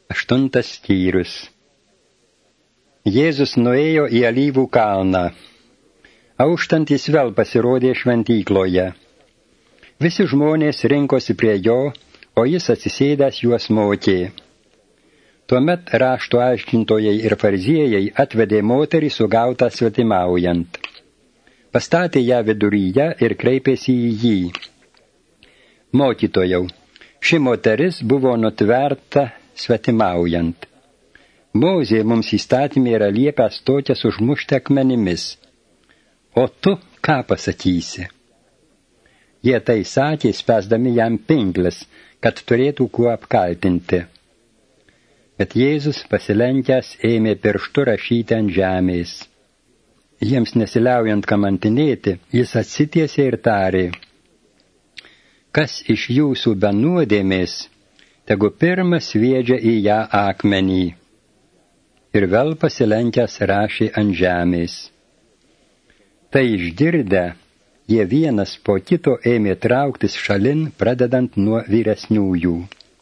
8 skyrius. Jėzus nuėjo į Alyvų kalną. Auštant jis vėl pasirodė šventykloje. Visi žmonės rinkosi prie jo, o jis atsisėdęs juos mokė. Tuomet rašto aiškintojai ir fariziejai atvedė moterį sugautą svetimaujant. Pastatė ją viduryje ir kreipėsi į jį. Mokytojau, ši moteris buvo nutverta svetimaujant. Mozė mums įstatymė yra liepęs tokias užmušti akmenimis. O tu ką pasakysi? Jie tai sakė, spęsdami jam pinkles, kad turėtų kuo apkaltinti. Bet Jėzus pasilenkęs ėmė pirštu rašyti ant žemės. Jiems nesiliaujant kamantinėti, jis atsitiesė ir tarė: Kas iš jūsų be nuodėmės, tegu pirmas sviedžia į ją akmenį. Ir vėl pasilenkęs rašė ant žemės. Tai išgirdę, jie vienas po kito ėmė trauktis šalin, pradedant nuo vyresniųjų.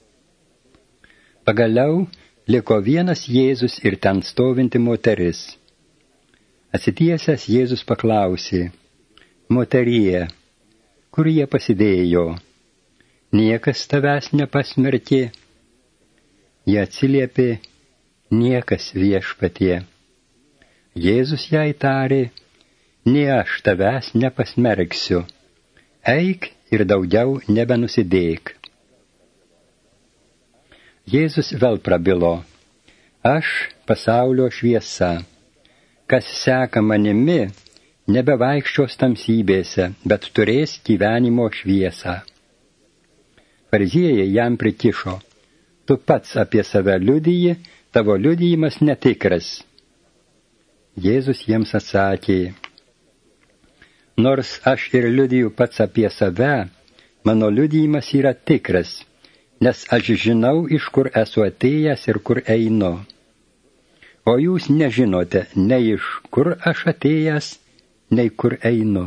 Pagaliau liko vienas Jėzus ir ten stovinti moteris. Atsitiesęs Jėzus paklausė: Moterie, kur jie pasidėjo? Niekas tavęs nepasmerkė? Jie atsiliepė: Niekas, Viešpatie. Jėzus jai tarė: Nė aš tavęs nepasmerksiu. Eik ir daugiau nebenusidėk. Jėzus vėl prabilo: Aš pasaulio šviesa. Kas seka manimi, nebevaikščios tamsybėse, bet turės gyvenimo šviesą. Fariziejai jam prikišo: Tu pats apie save liudiji, tavo liudijimas netikras. Jėzus jiems atsakė: Nors aš ir liudiju pats apie save, mano liudijimas yra tikras, nes aš žinau, iš kur esu atėjęs ir kur einu. O jūs nežinote, nei iš kur aš atėjęs, nei kur einu.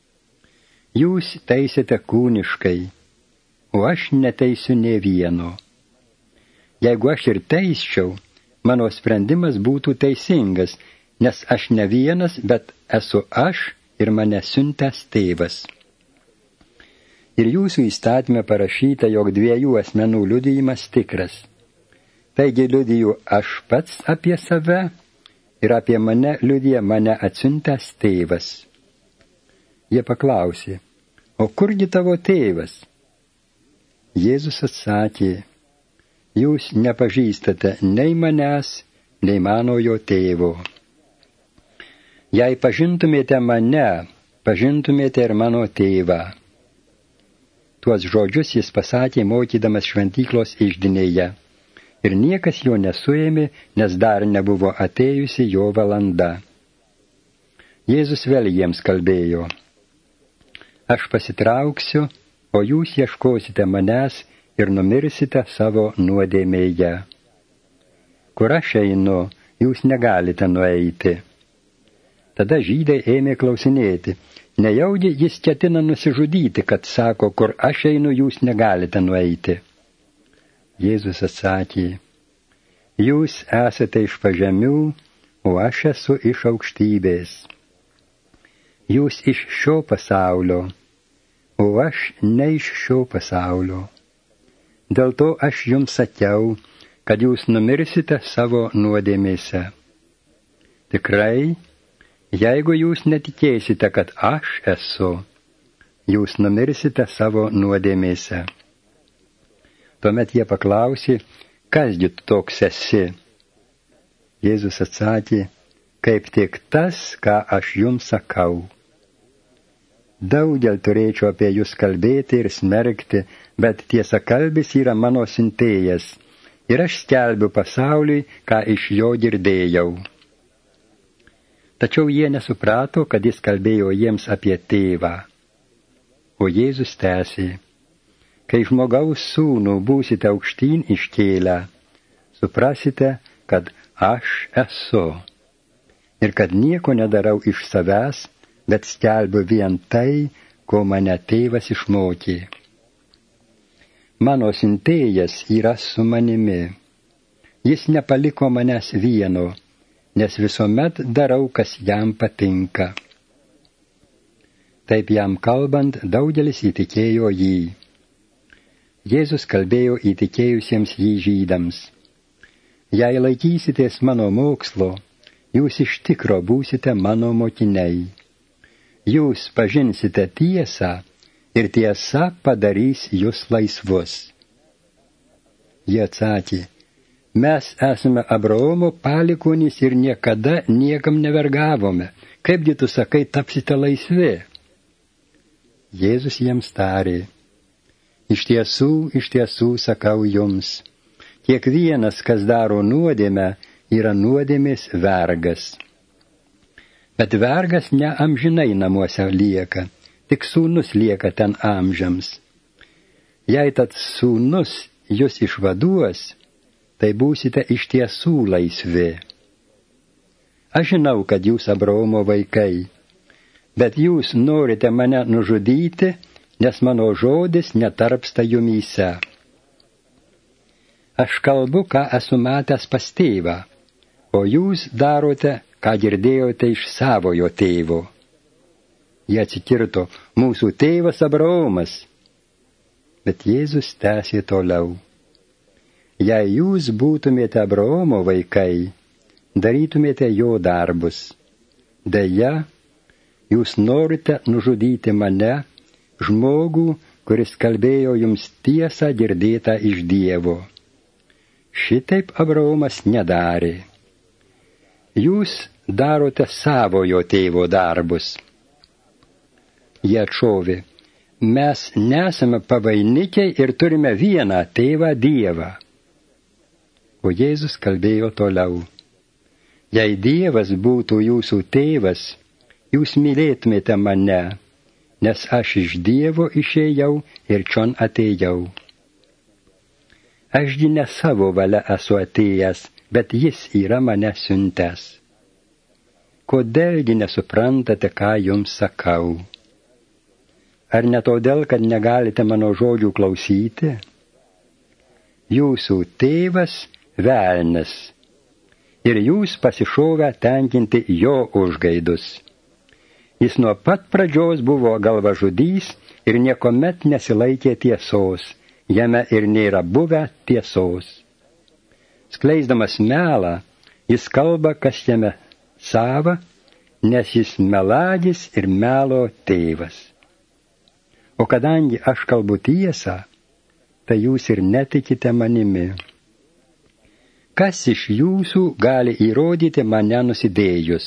Jūs teisite kūniškai, o aš neteisiu nė vieno. Jeigu aš ir teisčiau, mano sprendimas būtų teisingas, nes aš ne vienas, bet esu aš ir mane siuntęs tėvas. Ir jūsų įstatyme parašyta, jog 2 asmenų liudijimas tikras. Taigi liudiju aš pats apie save ir apie mane liudija mane atsiuntęs tėvas. Jie paklausė: O kurgi tavo tėvas? Jėzus atsakė: Jūs nepažįstate nei manęs, nei manojo tėvo. Jei pažintumėte mane, pažintumėte ir mano tėvą. Tuos žodžius jis pasakė mokydamas šventyklos iždinėje. Ir niekas jo nesuėmė, nes dar nebuvo atėjusi jo valanda. Jėzus vėl jiems kalbėjo: Aš pasitrauksiu, o jūs ieškosite manęs ir numirsite savo nuodėmėje. Kur aš einu, jūs negalite nueiti. Tada žydai ėmė klausinėti: Nejaugi jis ketina nusižudyti, kad sako, kur aš einu, jūs negalite nueiti. Jėzus atsakė: Jūs esate iš pažemių, o aš esu iš aukštybės. Jūs iš šio pasaulio, o aš ne iš šio pasaulio. Dėl to aš jums sakiau, kad jūs numirsite savo nuodėmėse. Tikrai, jeigu jūs netikėsite, kad aš esu, jūs numirsite savo nuodėmėse. Tuomet jie paklausė: Kasgi tu toks esi? Jėzus atsakė: Kaip tik tas, ką aš jums sakau. Daugel turėčiau apie jūs kalbėti ir smerkti, bet tiesakalbis yra mano siuntėjas, ir aš skelbiu pasauliui, ką iš jo girdėjau. Tačiau jie nesuprato, kad jis kalbėjo jiems apie tėvą. O Jėzus tęsė: Kai žmogaus sūnų būsite aukštyn iškėlę, suprasite, kad aš esu, ir kad nieko nedarau iš savęs, bet skelbiu vien tai, ko mane tėvas išmokė. Mano siuntėjas yra su manimi. Jis nepaliko manęs vieno, nes visuomet darau, kas jam patinka. Taip jam kalbant, daugelis įtikėjo jį. Jėzus kalbėjo įtikėjusiems jį žydams. Jei laikysitės mano mokslo, jūs iš tikro būsite mano mokiniai. Jūs pažinsite tiesą ir tiesa padarys jūs laisvus. Jie atsakė, mes esame Abraomo palikuonys ir niekada niekam nevergavome. Kaipgi tu sakai, tapsite laisvi? Jėzus jiems tarė, iš tiesų sakau jums, kiekvienas, kas daro nuodėmę, yra nuodėmės vergas. Bet vergas ne amžinai namuose lieka, tik sūnus lieka ten amžiams. Jei tad sūnus jūs išvaduos, tai būsite iš tiesų laisvi. Aš žinau, kad jūs Abraomo vaikai, bet jūs norite mane nužudyti, nes mano žodis netarpsta jumyse. Aš kalbu, ką esu matęs pas tėvą, o jūs darote, ką girdėjote iš savojo tėvo. Jie atsikirto, mūsų tėvas Abraomas. Bet Jėzus tęsė toliau. Jei jūs būtumėte Abraomo vaikai, darytumėte jo darbus. Deja, jūs norite nužudyti mane, žmogų, kuris kalbėjo jums tiesą girdėtą iš Dievo. Šitaip Abraomas nedarė. Jūs darote savojo tėvo darbus. Jie atšovė, mes nesame pavainikiai ir turime vieną tėvą Dievą. O Jėzus kalbėjo toliau. Jei Dievas būtų jūsų tėvas, jūs mylėtumėte mane, nes aš iš Dievo išėjau ir čion atėjau. Ašgi ne savo valia esu atėjęs, bet jis yra mane siuntęs. Kodėlgi nesuprantate, ką jums sakau? Ar ne todėl, kad negalite mano žodžių klausyti? Jūsų tėvas velnias, ir jūs pasišovę tenkinti jo užgaidus. Jis nuo pat pradžios buvo galvažudys ir niekomet nesilaikė tiesos, jame ir nėra buvę tiesos. Skleisdamas melą, jis kalba, kas jame sava, nes jis melagis ir melo tėvas. O kadangi aš kalbu tiesą, tai jūs ir netikite manimi. Kas iš jūsų gali įrodyti mane nusidėjus?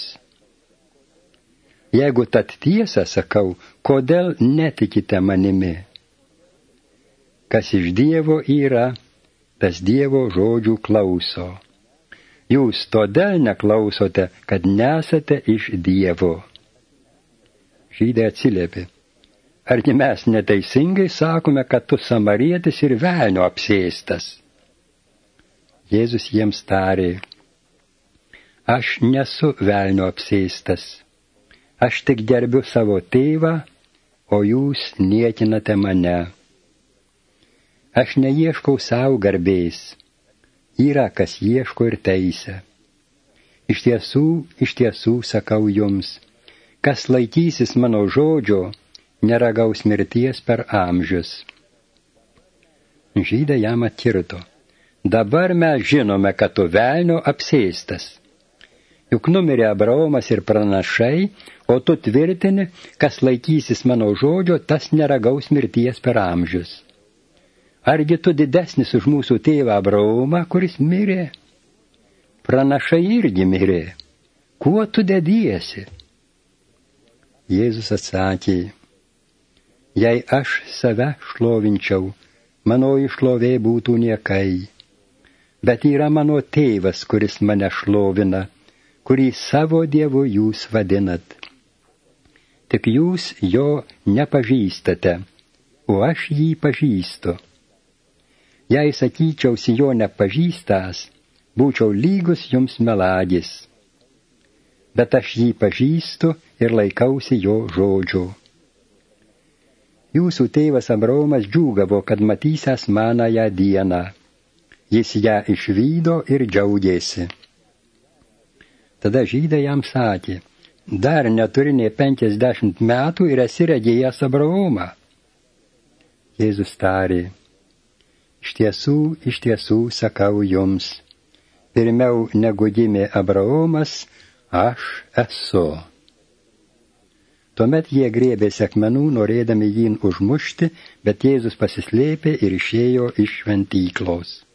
Jeigu tad tiesą sakau, kodėl netikite manimi? Kas iš Dievo yra, tas Dievo žodžių klauso. Jūs todėl neklausote, kad nesate iš Dievo. Žydai atsiliepė. Argi mes neteisingai sakome, kad tu samarietis ir velnio apsėstas? Jėzus jiems tarė, aš nesu velnio apsėstas, aš tik gerbiu savo tėvą, o jūs niekinate mane. Aš neieškau savo garbės, yra kas ieško ir teisę. Iš tiesų sakau jums, kas laikysis mano žodžio, neragaus mirties per amžius. Žydai jam atkirto. Dabar mes žinome, kad tu velnio apsėstas. Juk numirė Abraomas ir pranašai, o tu tvirtini, kas laikysis mano žodžio, tas neragaus mirties per amžius. Argi tu didesnis už mūsų tėvą Abraomą, kuris mirė? Pranašai irgi mirė. Kuo tu dediesi? Jėzus atsakė, jei aš save šlovinčiau, mano šlovė būtų niekai. Bet yra mano tėvas, kuris mane šlovina, kurį savo Dievu jūs vadinat. Tik jūs jo nepažįstate, o aš jį pažįstu. Jei sakyčiausi jo nepažįstąs, būčiau lygus jums melagis. Bet aš jį pažįstu ir laikausi jo žodžio. Jūsų tėvas Abraomas džiūgavo, kad matysęs manąją dieną. Jis ją išvydo ir džiaugėsi. Tada žydai jam sakė, dar neturi nė 50 metų ir esi regėjęs Abraomą. Jėzus tarė, iš tiesų sakau jums, pirmiau negu gimė Abraomas, aš esu. Tuomet jie grėbėsi akmenų, norėdami jį užmušti, bet Jėzus pasislėpė ir išėjo iš šventyklos.